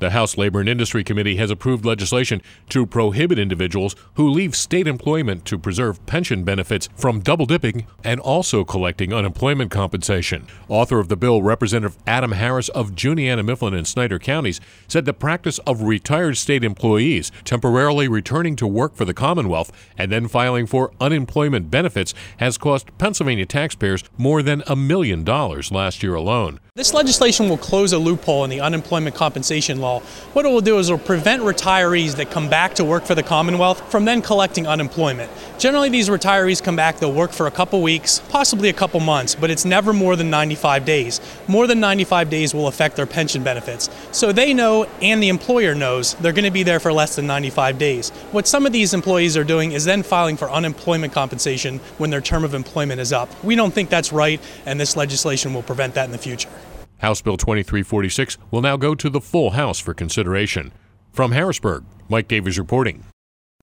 The House Labor and Industry Committee has approved legislation to prohibit individuals who leave state employment to preserve pension benefits from double-dipping and also collecting unemployment compensation. Author of the bill, Representative Adam Harris of Juniata, Mifflin, and Snyder counties, said the practice of retired state employees temporarily returning to work for the Commonwealth and then filing for unemployment benefits has cost Pennsylvania taxpayers more than $1 million last year alone. This legislation will close a loophole in the unemployment compensation law. What it will do is it will prevent retirees that come back to work for the Commonwealth from then collecting unemployment. Generally, these retirees come back, they'll work for a couple weeks, possibly a couple months, but it's never more than 95 days. More than 95 days will affect their pension benefits. So they know, and the employer knows, they're going to be there for less than 95 days. What some of these employees are doing is then filing for unemployment compensation when their term of employment is up. We don't think that's right, and this legislation will prevent that in the future. House Bill 2346 will now go to the full House for consideration. From Harrisburg, Mike Davies reporting.